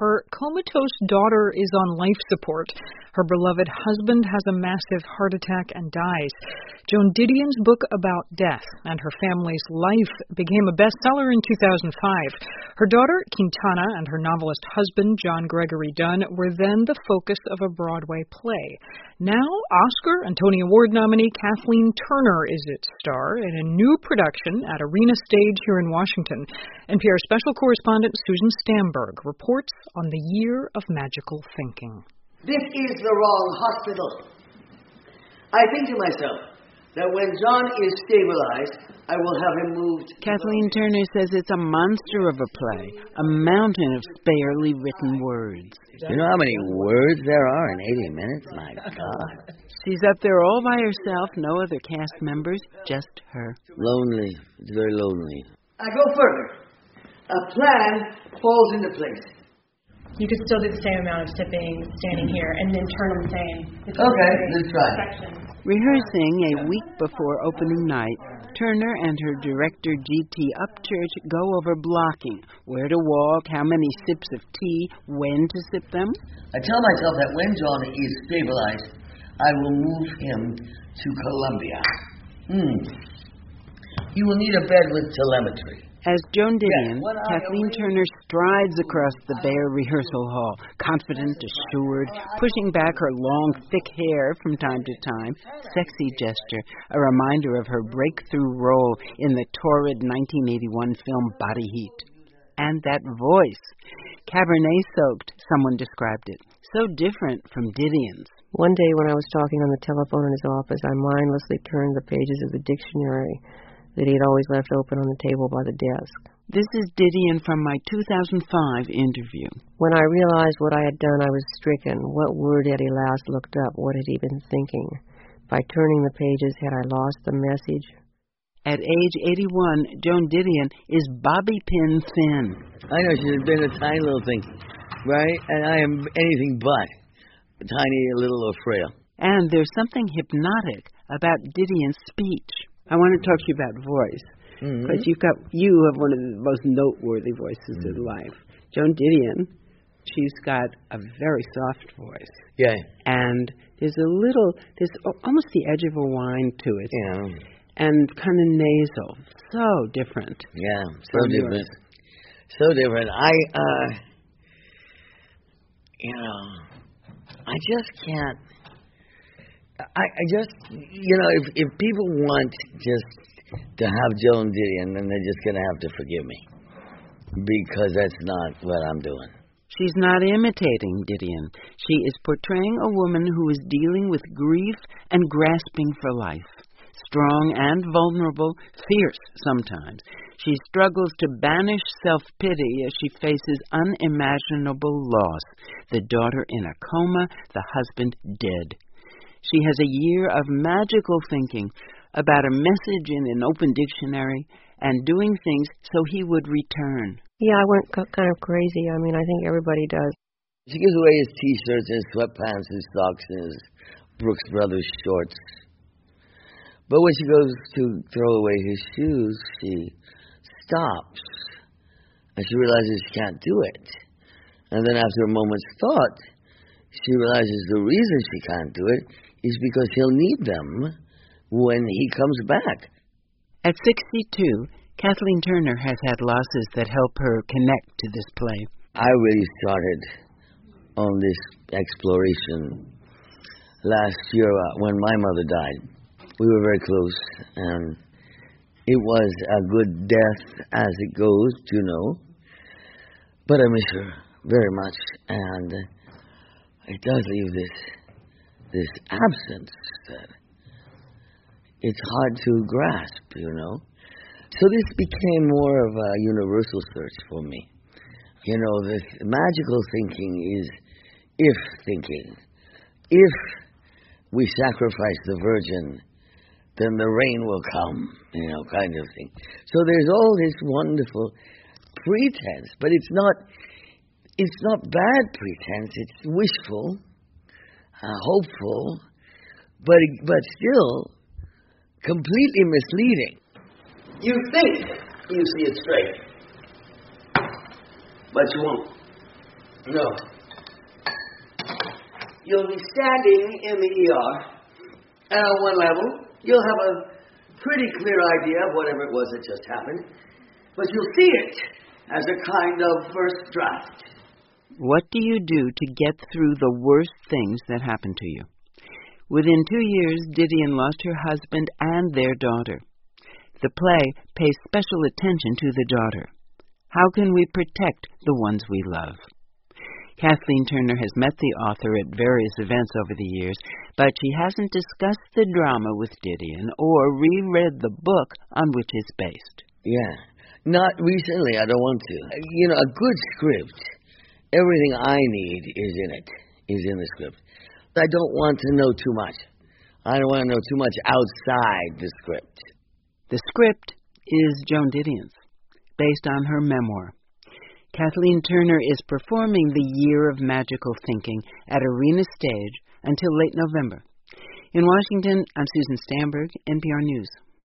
her comatose daughter is on life support. Her beloved husband has a massive heart attack and dies. Joan Didion's book about death and her family's life became a bestseller in 2005. Her daughter, Quintana, and her novelist husband, John Gregory Dunn, were then the focus of a Broadway play. Now, Oscar and Tony Award nominee Kathleen Turner is its star in a new production at Arena Stage here in Washington. NPR special correspondent Susan Stamberg reports on the Year of Magical Thinking. This is the wrong hospital. I think to myself that when John is stabilized, I will have him moved. Kathleen Turner says it's a monster of a play, a mountain of sparely written words. You know how many words there are in 80 minutes? My God. She's up there all by herself, no other cast members, just her. Lonely. It's very lonely. I go further. A plan falls into place. You could still do the same amount of sipping standing here and then turn the same. Okay, let's try. Rehearsing a week before opening night, Turner and her director G.T. Upchurch go over blocking, where to walk, how many sips of tea, when to sip them. I tell myself that when John is stabilized, I will move him to Columbia. He will need a bed with telemetry. As Joan Didion, Kathleen Turner strides across the bare rehearsal hall, confident, assured, pushing back her long, thick hair from time to time, sexy gesture, a reminder of her breakthrough role in the torrid 1981 film Body Heat. And that voice, Cabernet-soaked, someone described it, so different from Didion's. One day when I was talking on the telephone in his office, I mindlessly turned the pages of the dictionary that he'd always left open on the table by the desk. This is Didion from my 2005 interview. When I realized what I had done, I was stricken. What word had he last looked up? What had he been thinking? By turning the pages, had I lost the message? At age 81, Joan Didion is bobby pin thin. I know she's been a tiny little thing, right? And I am anything but tiny, a little, or frail. And there's something hypnotic about Didion's speech. I want to talk to you about voice, because you have one of the most noteworthy voices in life. Joan Didion, she's got a very soft voice. Yeah. And there's almost the edge of a whine to it. Yeah. And kind of nasal. So different. Yeah, so different. So different. I just can't. I just, if people want just to have Joan Didion, then they're just going to have to forgive me. Because that's not what I'm doing. She's not imitating Didion. She is portraying a woman who is dealing with grief and grasping for life. Strong and vulnerable, fierce sometimes. She struggles to banish self-pity as she faces unimaginable loss. The daughter in a coma, the husband dead. She has a year of magical thinking about a message in an open dictionary and doing things so he would return. Yeah, I went kind of crazy. I mean, I think everybody does. She gives away his T-shirts, his sweatpants, his socks, and his Brooks Brothers shorts. But when she goes to throw away his shoes, she stops. And she realizes she can't do it. And then after a moment's thought, she realizes the reason she can't do it is because he'll need them when he comes back. At 62, Kathleen Turner has had losses that help her connect to this play. I really started on this exploration last year when my mother died. We were very close, and it was a good death as it goes, But I miss her very much, and it does leave this absence that it's hard to grasp, So this became more of a universal search for me. This magical thinking is if thinking. If we sacrifice the Virgin, then the rain will come, kind of thing. So there's all this wonderful pretense, but it's not bad pretense. It's wishful, hopeful, but still completely misleading. You think you see it straight, but you won't. No. You'll be standing in the ER, and on one level, you'll have a pretty clear idea of whatever it was that just happened, but you'll see it as a kind of first draft. What do you do to get through the worst things that happen to you? Within 2 years, Didion lost her husband and their daughter. The play pays special attention to the daughter. How can we protect the ones we love? Kathleen Turner has met the author at various events over the years, but she hasn't discussed the drama with Didion or reread the book on which it's based. Yeah, not recently. I don't want to. You know, a good script, everything I need is in it, is in the script. I don't want to know too much. I don't want to know too much outside the script. The script is Joan Didion's, based on her memoir. Kathleen Turner is performing the Year of Magical Thinking at Arena Stage until late November. In Washington, I'm Susan Stamberg, NPR News.